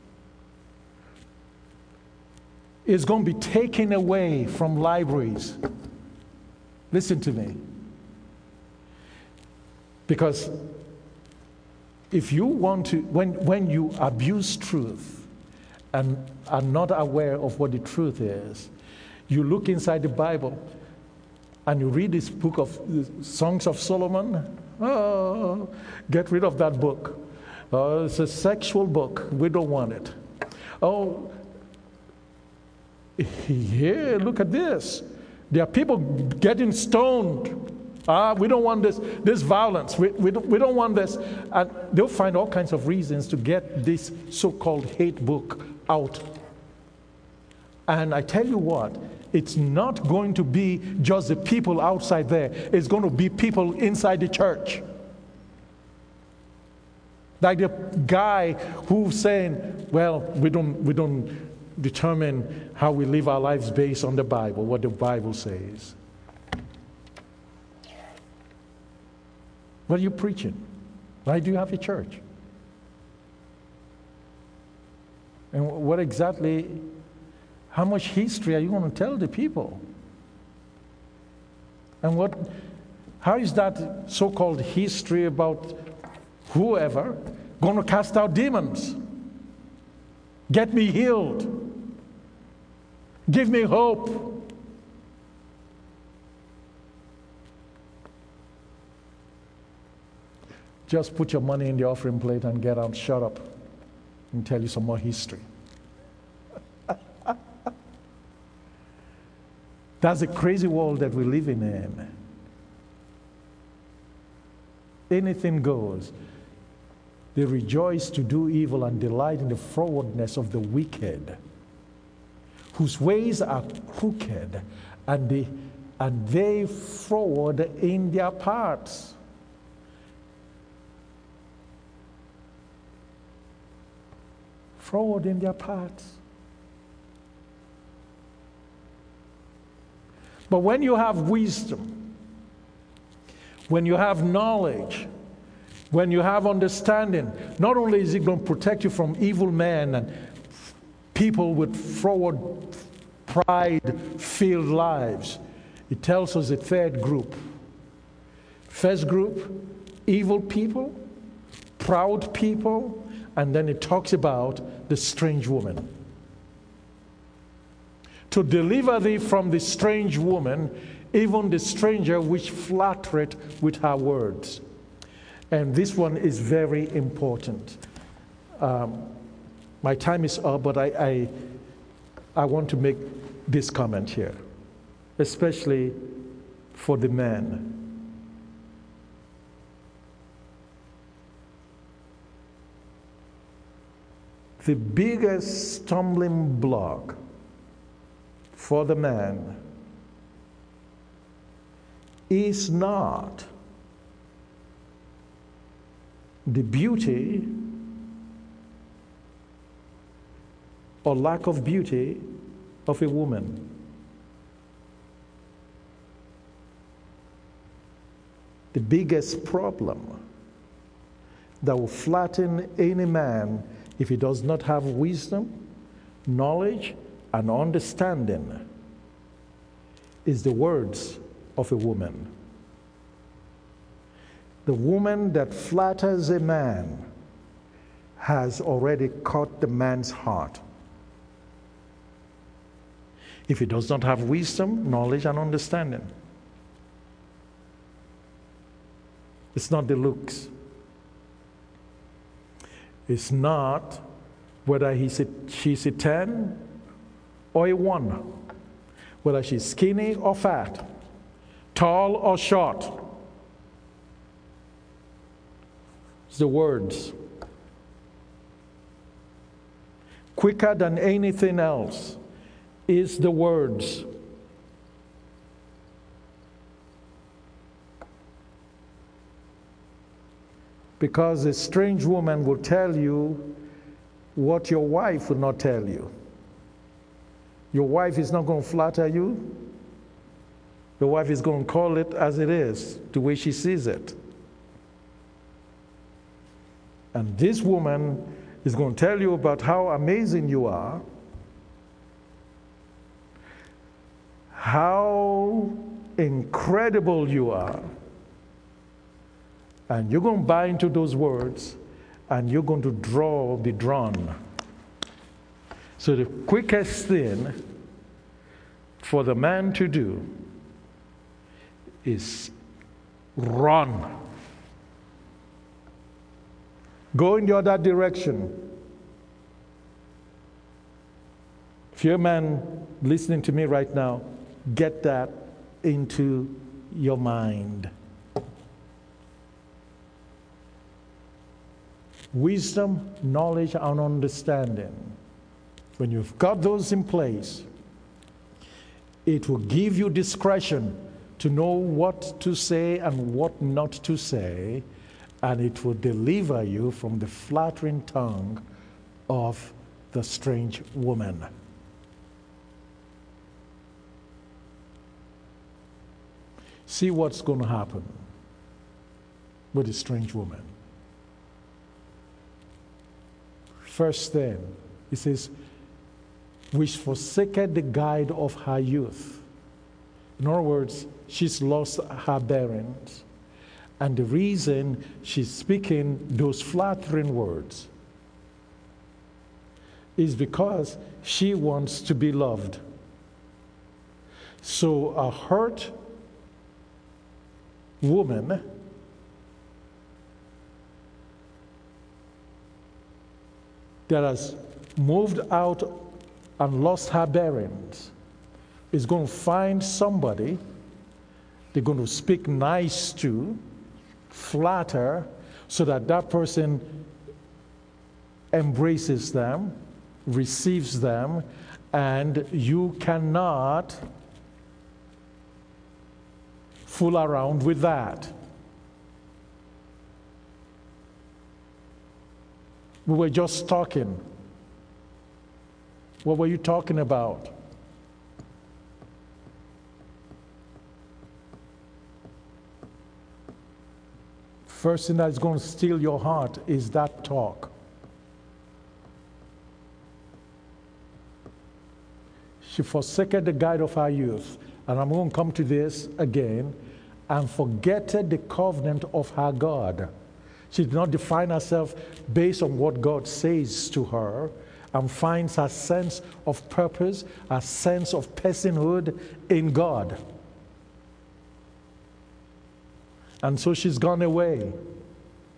is going to be taken away from libraries. Listen to me. Because if you want to, when, when you abuse truth and are not aware of what the truth is, you look inside the Bible and you read this book of Songs of Solomon, oh, get rid of that book. Oh, it's a sexual book. We don't want it. Oh, here, look at this. There are people getting stoned. Ah, we don't want this, this violence. We, we, don't, we don't want this. And they'll find all kinds of reasons to get this so-called hate book out. And I tell you what, it's not going to be just the people outside there. It's going to be people inside the church. Like the guy who's saying, well, we don't, we don't determine how we live our lives based on the Bible, what the Bible says. What are you preaching? Why do you have a church? And what exactly, how much history are you going to tell the people? And what, how is that so-called history about whoever going to cast out demons? Get me healed. Give me hope. Just put your money in the offering plate and get out, shut up, and tell you some more history. That's the crazy world that we're living in. Anything goes. They rejoice to do evil and delight in the frowardness of the wicked, whose ways are crooked, and they, and they froward in their parts. Froward in their parts. But when you have wisdom, when you have knowledge, when you have understanding, not only is it going to protect you from evil men and people with forward, pride-filled lives, it tells us a third group. First group, evil people, proud people, and then it talks about the strange woman. To deliver thee from the strange woman, even the stranger which flattereth with her words. And this one is very important. Um, my time is up, but I, I, I want to make this comment here, especially for the men. The biggest stumbling block for the man is not the beauty or lack of beauty of a woman. The biggest problem that will flatten any man if he does not have wisdom, knowledge, and understanding is the words of a woman. The woman that flatters a man has already caught the man's heart. If he does not have wisdom, knowledge, and understanding, it's not the looks. It's not whether he's a, she's a ten or a one, whether she's skinny or fat, tall or short. It's the words. Quicker than anything else is the words. Because a strange woman will tell you what your wife will not tell you. Your wife is not going to flatter you. Your wife is going to call it as it is, the way she sees it. And this woman is going to tell you about how amazing you are, how incredible you are. And you're going to buy into those words, and you're going to draw, be drawn. So the quickest thing for the man to do is run. Go in the other direction. If you're a man listening to me right now, get that into your mind. Wisdom, knowledge, and understanding. When you've got those in place, it will give you discretion to know what to say and what not to say, and it will deliver you from the flattering tongue of the strange woman. See what's going to happen with the strange woman. First thing, it says, which forsaketh the guide of her youth. In other words, she's lost her bearings. And the reason she's speaking those flattering words is because she wants to be loved. So a hurt woman that has moved out and lost her bearings is going to find somebody they're going to speak nice to, flatter, so that that person embraces them, receives them, and you cannot fool around with that. We were just talking. What were you talking about? First thing that's going to steal your heart is that talk. She forsaketh the guide of her youth. And I'm going to come to this again. And forgetted the covenant of her God. She did not define herself based on what God says to her, and finds her sense of purpose, her sense of personhood in God. And so she's gone away.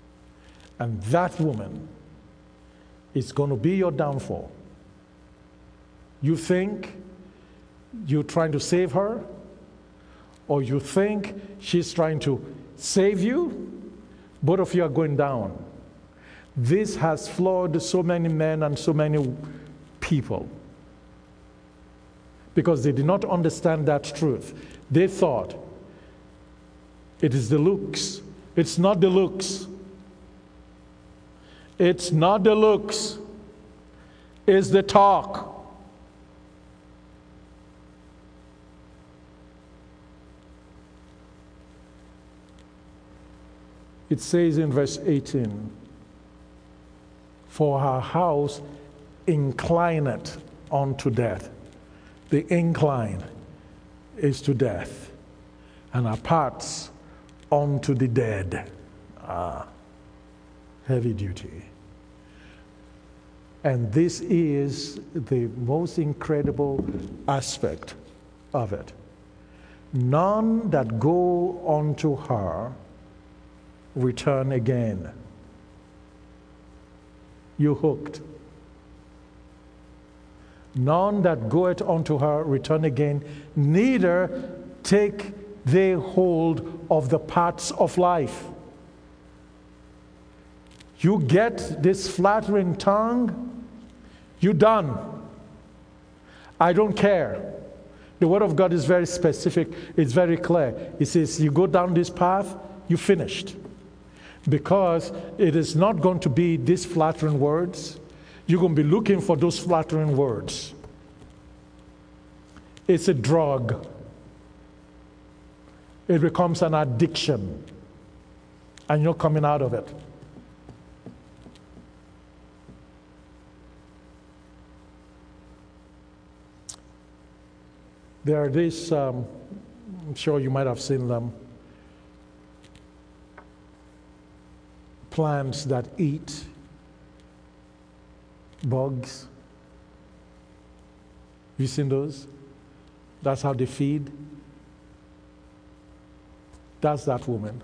And that woman is going to be your downfall. You think you're trying to save her, or you think she's trying to save you. Both of you are going down. This has flawed so many men and so many people because they did not understand that truth. They thought it is the looks. It's not the looks. It's not the looks. It's the talk. It says in verse eighteen, for her house inclineth unto death. The incline is to death, and her parts unto the dead. Ah, heavy duty. And this is the most incredible aspect of it. None that go unto her return again. You hooked. None that goeth unto her return again, neither take they hold of the paths of life. You get this flattering tongue, you done. I don't care. The word of God is very specific, it's very clear. It says you go down this path, you finished. Because it is not going to be these flattering words. You're going to be looking for those flattering words. It's a drug. It becomes an addiction. And you're coming out of it. There are these, um, I'm sure you might have seen them, plants that eat bugs. You seen those? That's how they feed. That's that woman.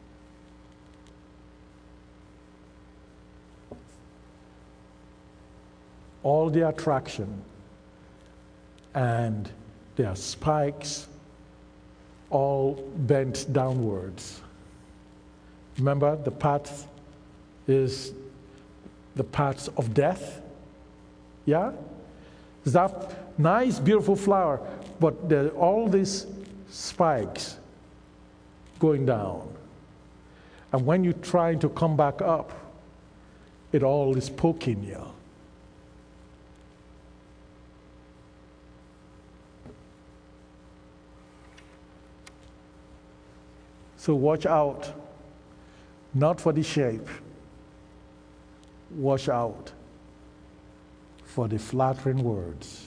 All the attraction and their spikes all bent downwards. Remember, the path is the paths of death. Yeah? It's that nice, beautiful flower, but there are all these spikes going down. And when you're trying to come back up, it all is poking you. So watch out, not for the shape. Watch out for the flattering words.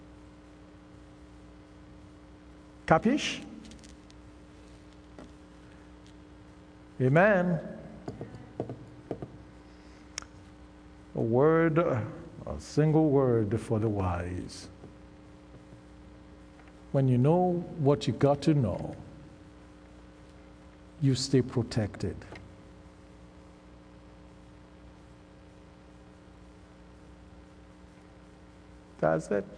Capish? Amen. A word, a single word for the wise. When you know what you got to know, you stay protected. That's it.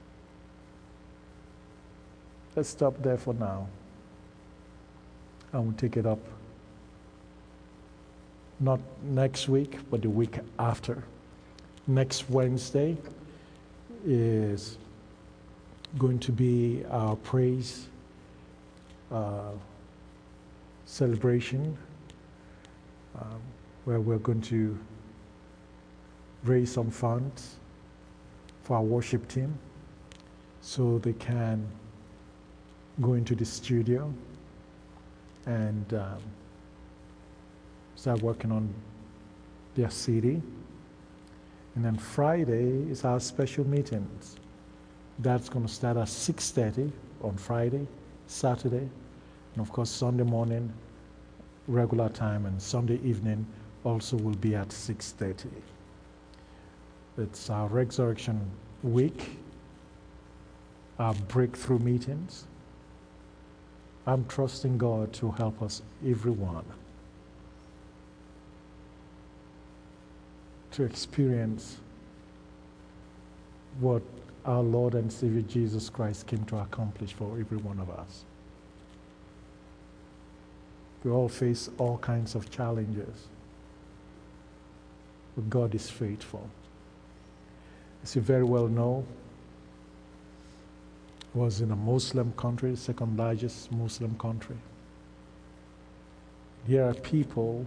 Let's stop there for now. I will take it up not next week, but the week after. Next Wednesday is going to be our praise uh, celebration, um, where we're going to raise some funds for our worship team so they can go into the studio and um, start working on their C D. And then Friday is our special meetings. That's going to start at six thirty on Friday, Saturday, and of course Sunday morning, regular time, and Sunday evening also will be at six thirty. It's our Resurrection Week, our breakthrough meetings. I'm trusting God to help us, everyone. to experience what our Lord and Savior Jesus Christ came to accomplish for every one of us. We all face all kinds of challenges, but God is faithful. As you very well know, I was in a Muslim country, the second largest Muslim country. Here are people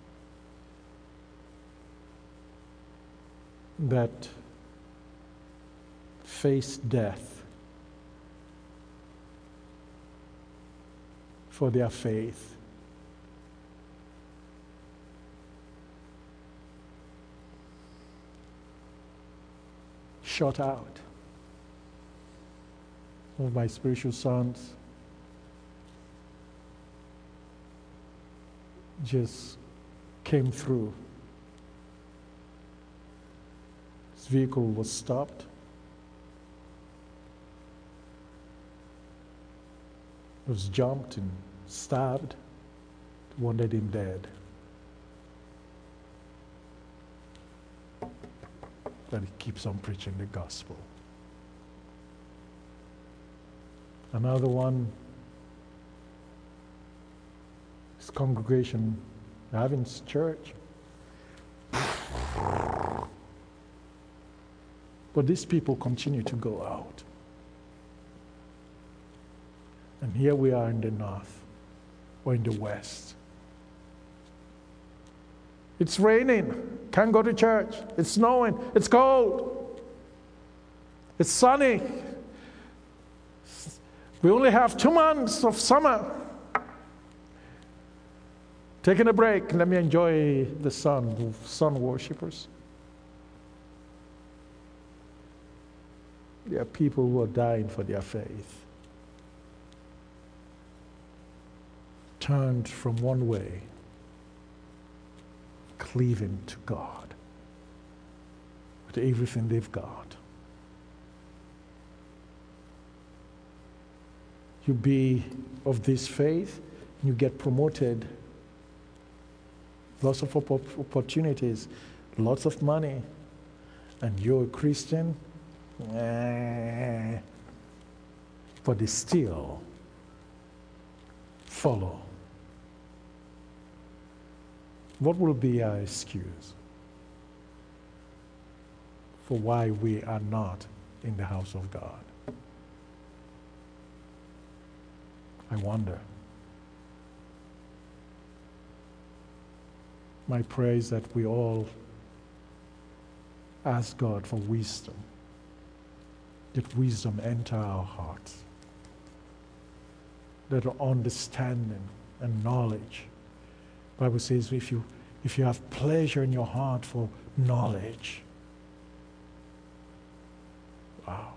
that face death for their faith. Shot out. One of my spiritual sons just came through. His vehicle was stopped. He was jumped and stabbed. Wanted him dead. But he keeps on preaching the gospel. Another one, his congregation having church. But these people continue to go out. And here we are in the north or in the west. It's raining, can't go to church. It's snowing, it's cold. It's sunny. We only have two months of summer. Taking a break, let me enjoy the sun, the sun worshippers. There are people who are dying for their faith. Turned from one way, cleaving to God with everything they've got. You be of this faith, you get promoted, lots of opportunities, lots of money, and you're a Christian, eh, but they still follow. What will be our excuse for why we are not in the house of God? I wonder. My prayer is that we all ask God for wisdom, that wisdom enter our hearts, that understanding and knowledge. The Bible says if you if you have pleasure in your heart for knowledge, wow.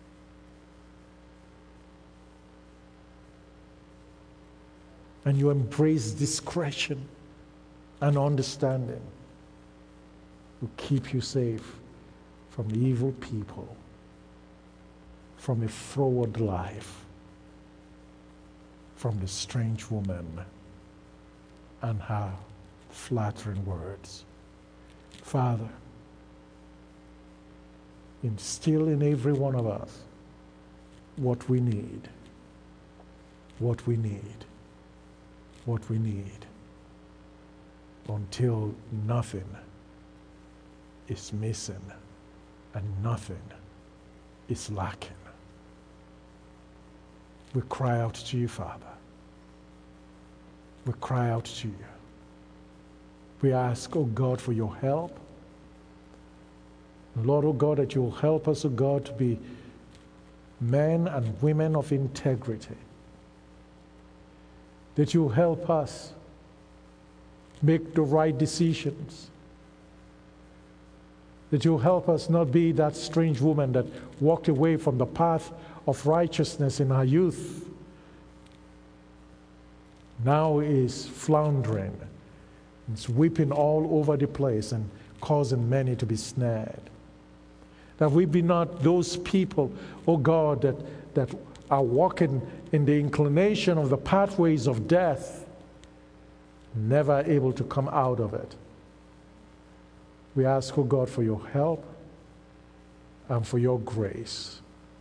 And you embrace discretion and understanding, will keep you safe from evil people, from a froward life, from the strange woman and her flattering words. Father, instill in every one of us what we need, what we need, what we need, until nothing is missing and nothing is lacking. We cry out to you, Father. We cry out to you. We ask, oh God, for your help. Lord, oh God, that you will help us, oh God, to be men and women of integrity. That you will help us make the right decisions. That you will help us not be that strange woman that walked away from the path of righteousness in her youth, now is floundering. It's weeping all over the place and causing many to be snared. That we be not those people, oh God, that, that are walking in the inclination of the pathways of death, never able to come out of it. We ask, oh God, for your help and for your grace.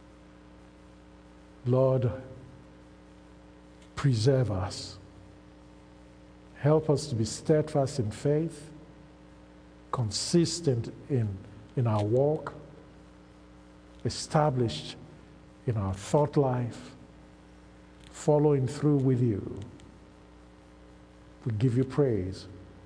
Lord, preserve us. Help us to be steadfast in faith, consistent in, in our walk, established in our thought life, following through with you. We give you praise,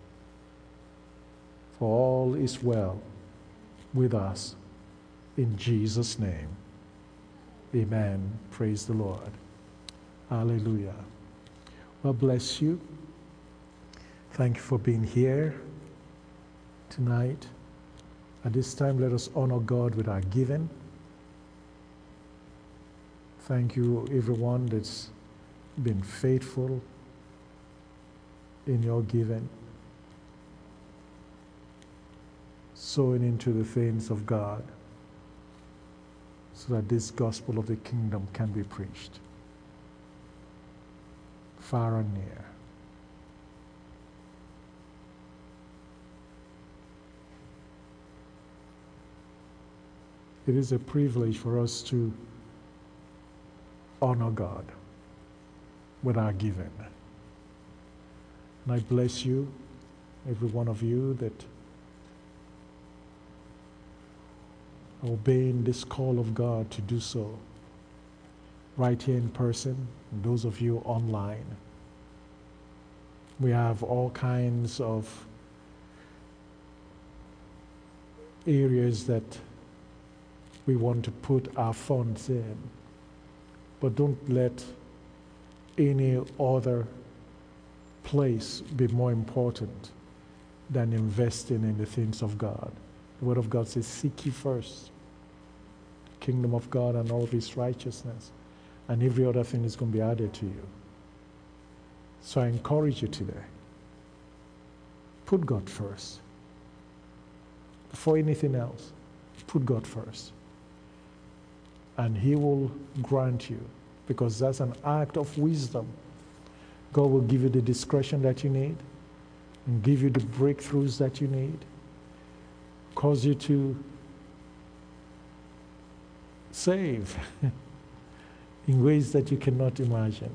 for all is well with us. In Jesus' name, amen. Praise the Lord. Hallelujah. Well, bless you. Thank you for being here tonight. At this time, let us honor God with our giving. Thank you, everyone that's been faithful in your giving, sowing into the things of God, so that this gospel of the kingdom can be preached far and near. It is a privilege for us to honor God with our giving. And I bless you, every one of you, that are obeying this call of God to do so, right here in person, and those of you online. We have all kinds of areas that we want to put our funds in, but don't let any other place be more important than investing in the things of God. The Word of God says, seek ye first the kingdom of God and all of His righteousness, and every other thing is going to be added to you. So I encourage you today, put God first. Before anything else, put God first. And He will grant you, because that's an act of wisdom. God will give you the discretion that you need and give you the breakthroughs that you need, cause you to save in ways that you cannot imagine.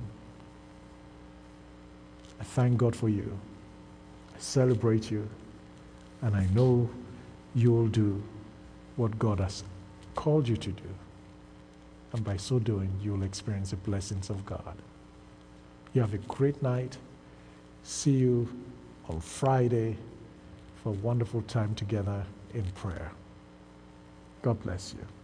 I thank God for you. I celebrate you. And I know you will do what God has called you to do. And by so doing, you will experience the blessings of God. You have a great night. See you on Friday for a wonderful time together in prayer. God bless you.